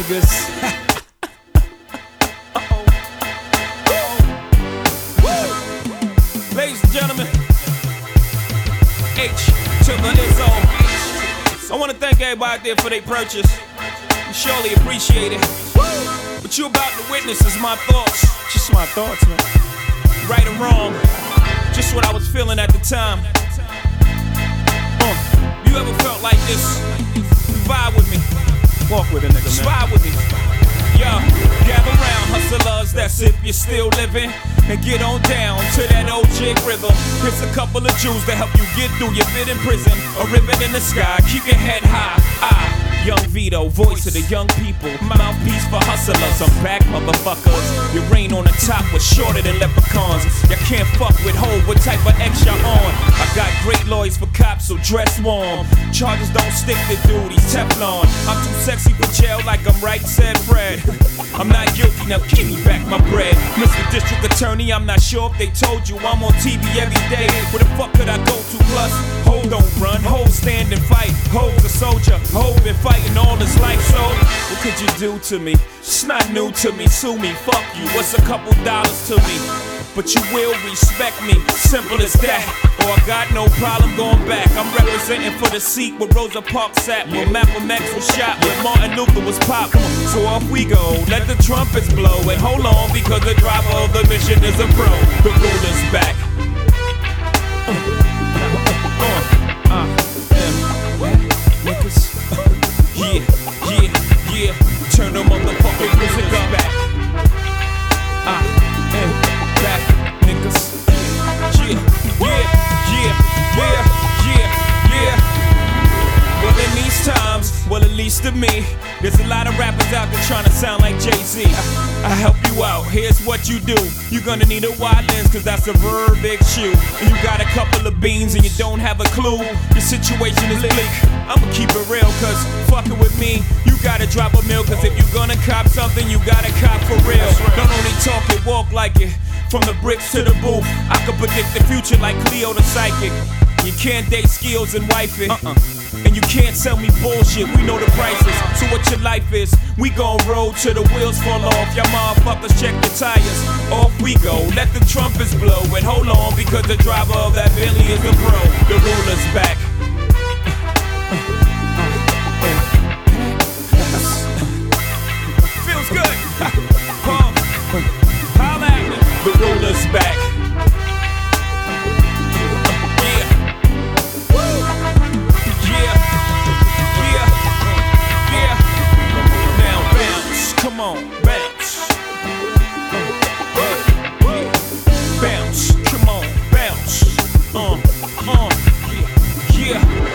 niggas. Ladies and gentlemen, H to the Izzo. I want to thank everybody out there for their purchase. We surely appreciate it. What you about to witness is my thoughts. Just my thoughts, man. Right or wrong, just what I was feeling at the time. You ever felt like this? Vibe with me. Walk with a nigga, man. Vibe with me. Yo, gather round, hustlers, that's if you're still living. And get on down to that old jig rhythm. Here's a couple of Jews to help you get through your bit in prison. A ribbon in the sky, keep your head high. Young Vito, voice of the young people, mouthpiece for hustlers. I'm back, motherfuckers. Your reign on the top was shorter than leprechauns. You can't fuck with Ho, what type of X y'all on? I got great lawyers for cops, so dress warm. Charges don't stick to duties, Teflon. I'm too sexy for jail, like I'm right, said Fred. I'm not guilty, now give me back my bread. Mr. District Attorney, I'm not sure if they told you I'm on TV every day. Where the fuck could I go to? Plus, Ho don't run, Ho stand and fight. Ho's a soldier, Ho been fighting all his life, so what could you do to me? It's not new to me, sue me, fuck you. What's a couple dollars to me? But you will respect me, simple as that. Or I got no problem going back. I'm representing for the seat where Rosa Parks sat, where Malcolm X was shot, where Martin Luther was popped. So off we go, let the trumpets blow. And hold on, because the driver of the mission is a pro. The ruler's back. Yeah. Turn the motherfucking music up back. Back, niggas. Yeah. Well, in these times, well, at least to me, there's a lot of rappers out there trying to sound like Jay-Z. I help you out, here's what you do. You're gonna need a wide lens, cause that's a very big shoe. And you got a couple of beans and you don't have a clue. Your situation is bleak. I'ma keep it real, cause fucking with me, you gotta drop a mill. Cause if you're gonna cop something, you gotta cop for real. Don't only talk it, walk like it. From the bricks to the booth, I can predict the future like Cleo the psychic. You can't date skills and wife it. And you can't sell me bullshit, we know the prices. So what your life is, we gon' roll till the wheels fall off. Y'all motherfuckers check the tires. Off we go, let the trumpets blow. And hold on, because the driver of that Bentley is a pro. The ruler's back. Feels good. Holla at me. The ruler's back. Come on, bounce. Bounce, come on, bounce. Yeah.